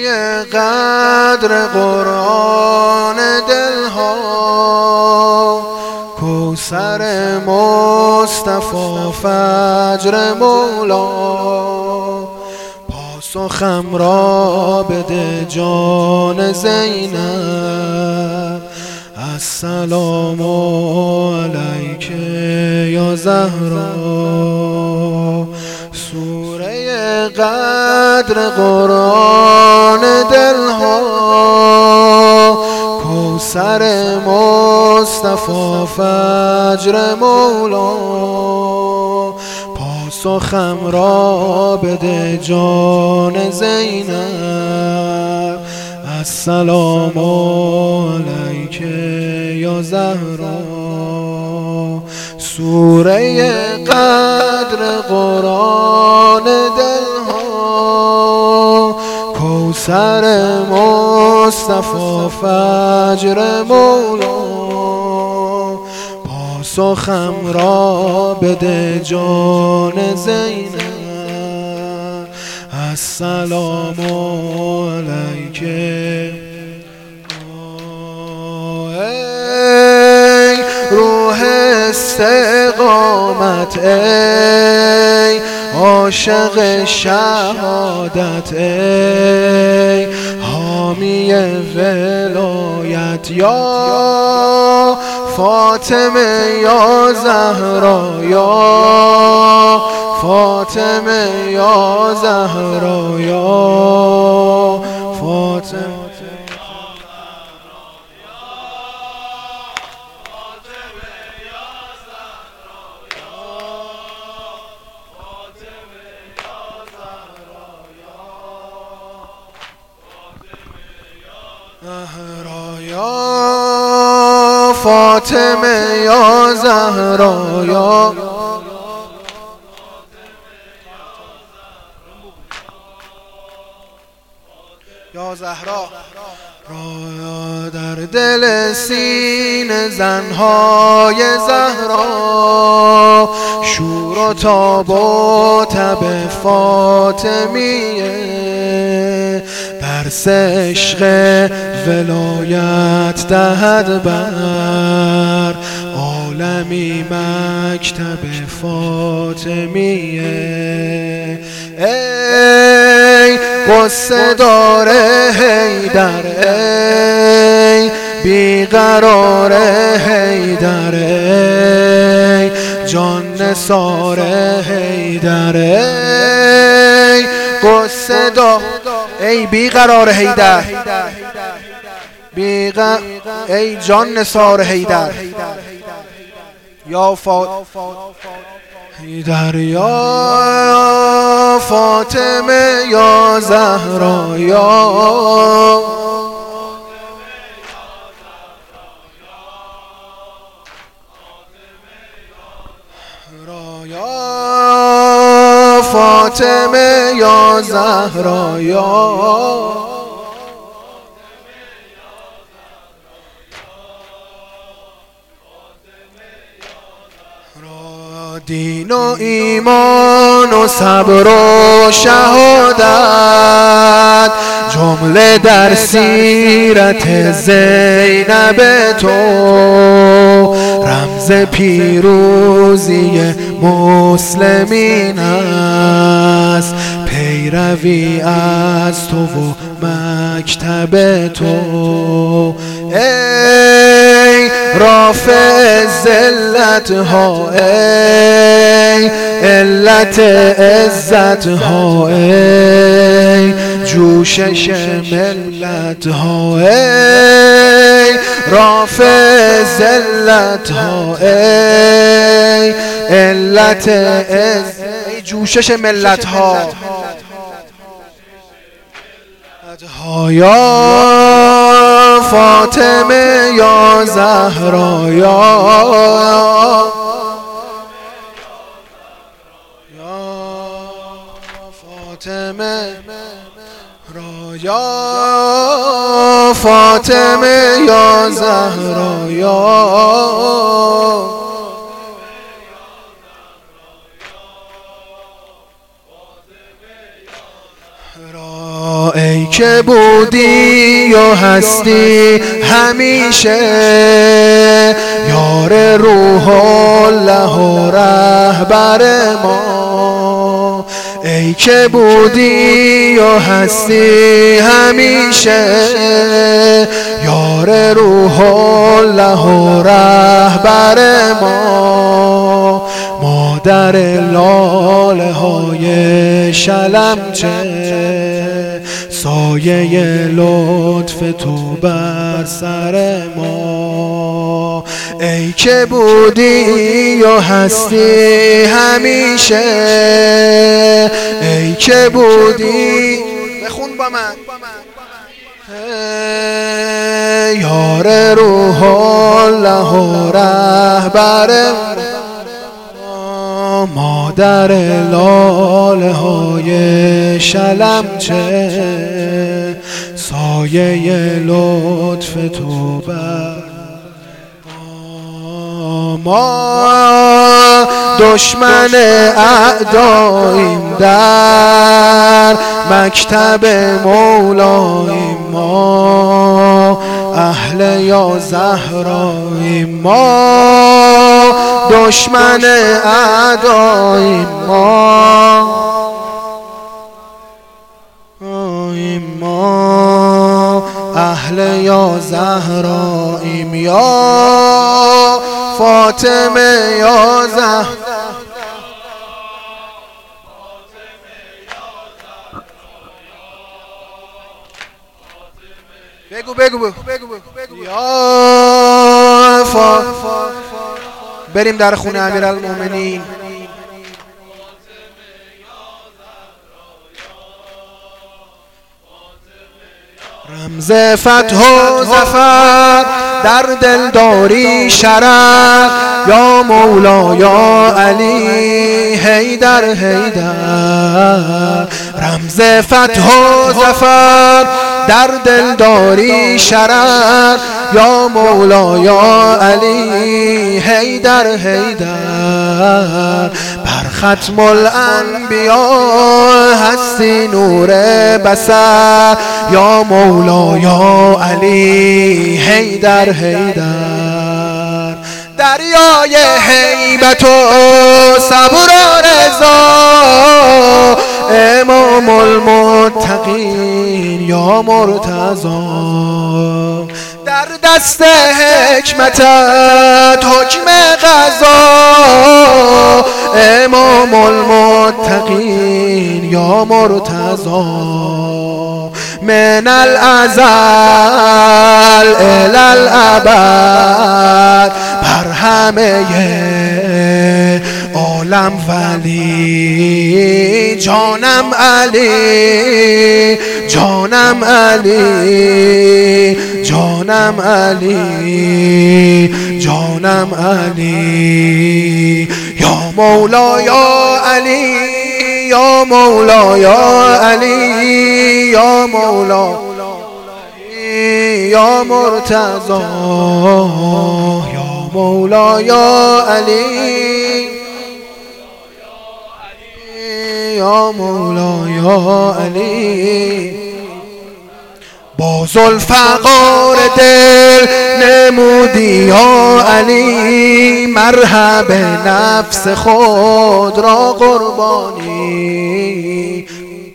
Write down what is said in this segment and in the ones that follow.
قدر قرآن دلها، کوثر مصطفی فجر مولا، پاسخم را بده جان زینب، السلام علیک یا زهرا. سوره قدر قرآن دلها، کوثر مصطفی فجر مولا، پاسخم را بده جان زینب، السلام علیک یا زهرا. سوره قدر قرآن دلها، کوثر مصطفی فجر مولا، پاسخم را بده جان زینب، السلام علیک. ای روح استقامت، ای عاشق شهادت، ای حامی ولایت، یا فاطمه یا زهرا، یا فاطمه یا زهرا، یا فاطمه. یا فاطمه یا زهرا، یا زهرا. را در دل سینه زنهای زهرا، شور و تاب و تب فاطمیه، درس عشق ولایت دهد بر عالمی مکتب فاطمیه. ای قصه دار حیدر، ای بیقرار حیدر، ای جان نثار حیدر، ای قصه دار، ای بیقرار حیدر، ای جان نثار حیدر، یا حیدر، یا فاطمه یا زهرا، یا فاطمه یا زهرا، یا دین و ایمان و صبر و شهادت، جمله در سیرت زینب تو، رمز پیروزی مسلمین است، پیروی از تو و مکتب تو. ای رافع ذلت ها، ای علت عزت ها، ای جوشش ملت ها، ای رافع ذلت ها، ای علت عزت، ای جوشش ملت ها. یا فاطمه یا زهرا، یا فاطمه را، یا فاطمه یا زهرا، یا ای که بودی و هستی همیشه، یار روح الله و رهبر ما. ای که بودی و هستی همیشه، یار روح الله و رهبر ما. مادر لاله های شلمچه، سایه لطف تو بر سر ما. ای که بودی و هستی همیشه، ای که بودی بخون با من، یار روح الله و رهبر ما. مادر لاله های شلمچه، سایه لطف تو بر ما. دشمن اعداییم در مکتب مولاییم ما، اهل یا زهراییم ما. دشمن اعداییم ما، اهل یا زهراییم یا فاطمه یا زهرا. بگو یا بریم در خونه امیرالمومنین. رمز فتح و ظفر در دلداری شرف، یا مولا یا علی حیدر حیدر. رمز فتح و ظفر در دلداری شرف، یا مولا یا علی حیدر حیدر. بر ختم الانبیا هستی نور بصر، یا مولا یا علی حیدر حیدر. دریای هیبت و صبر و رضا، امام المتقین یا مرتضی. در دست حکمتت حکم قضا، امام المتقین یا مرتضی. من الازل الی الابد، بر همه عالم ولی. جانم علی، جانم علی، جانم علی، جانم علی. یا مولا یا علی، یا مولا یا علی، یا مولا یا مرتضی. یا مولا یا علی، یا مولا یا علی. با ذوالفقار دل نمودی یا علی، مرهم نفس خود را قربانی.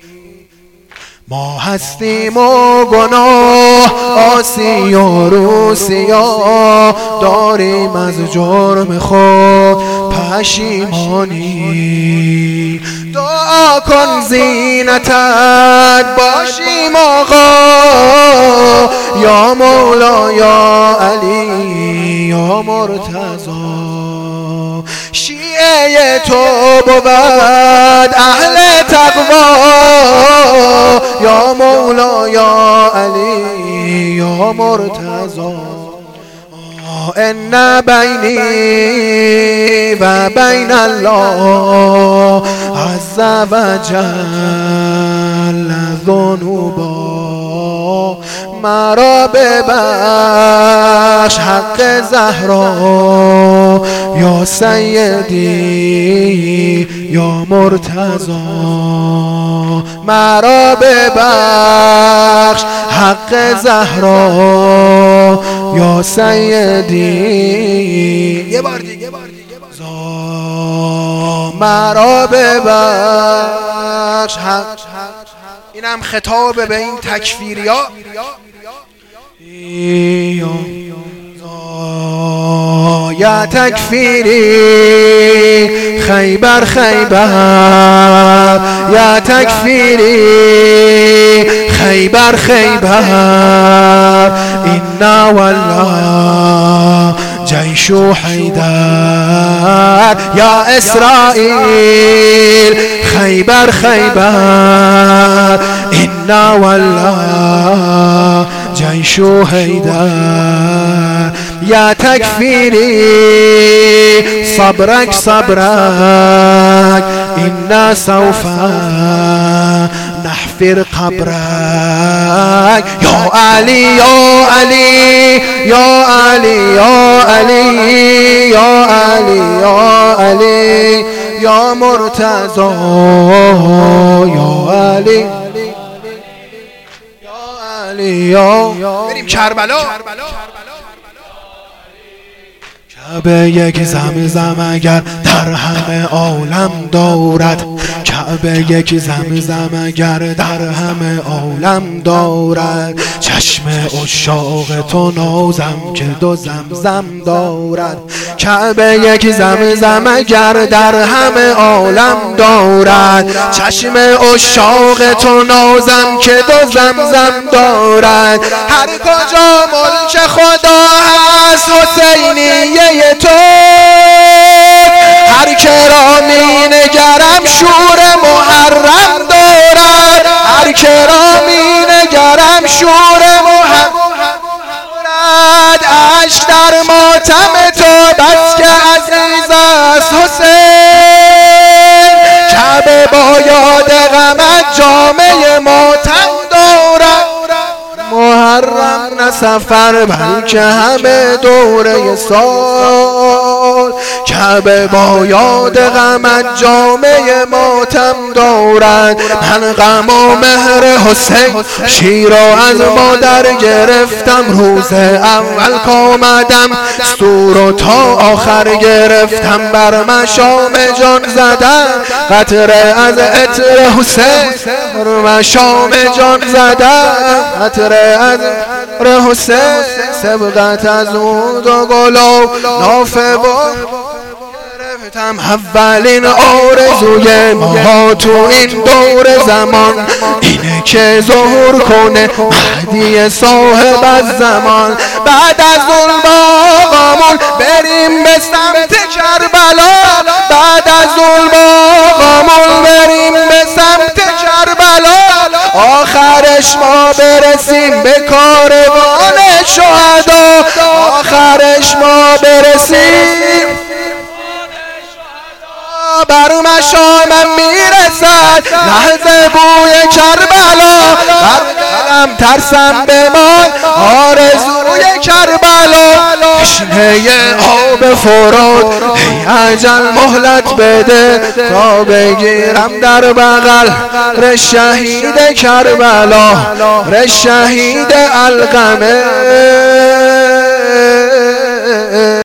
ما هستیم و گناه آسی و روسیا، داریم از جرم خود پشیمانی. دعا کن زینتت باشیم آقا، یا مولا یا علی یا مرتضی. شیعه تو بود اهل تقوا، یا مولا یا علی یا مرتضی. ان بینی و بین الله عز و جل ذنوبا، مرا ببخش ببخش حق زهرا یا سیدی یا مرتضی، مرا ببخش حق زهرا یا سیدی، یه بار دیگه مرا ببخش حق. اینم خطاب به این تکفیریا. یا تکفیری خیبر خیبر، یا تکفیری خیبر خیبر، اینا والله جیش حیدر، یا اسرائیل خیبر خیبر، اینا والله جیش حیدر، یا تکفیری صبرک صبرک، اینا سوف نحفر قبرک، یا علی یا علی یا علی یا علی یا علی یا علی یا مرتضی یا علی یا علی یا. بریم کربلا. کعبه یک زمزم اگر در همه عالم دارد، کعبه یک زمزم اگر در همه عالم دارد، چشم عشاق تو نازم که دو زمزم دارد، کعبه یک زمزم اگر در همه عالم دارد، چشم عشاق تو نازم که دو زمزم دارد، هر کجا ملک خدا هست حسینیه تو، هر کرا می نگرم شور محرم دارد، هر کرا می نگرم شور محرم دارد، عشق در ماتم تو بس که عزیز است حسین، کعبه با یاد غمت جامه ماتم دارد، محرم نه سفر بلکه همه دوره سال، کعبه با یاد غمت جامه ماتم دارد، من غم و مهر حسین شیر از مادر گرفتم، روز اول کامدم دستور و تا آخر گرفتم، بر مشام جان زدم قطره از عطر حسین، بر مشام جان زدم قطره از حسین، سبقت از اون دو گلو نافه با گرفتم، اولین آرزوی ما تو این دور زمان اینه که ظهور کنه مهدی صاحب الزمان، بعد از ظلم آقامون بریم به سمت کربلا، بعد از ظلم آقامون بریم به سمت کربلا، آخرش ما برسیم به کاروان شهدا، آخرش ما برسیم بر مشامم میرسد لحظه بوی کربلا، بر دلم ترسم بمان آرزوی کربلا، تشنه آب فرات ای اجل مهلت بده تا بگیرم در بغل ر شهید کربلا، ر شهید القمه.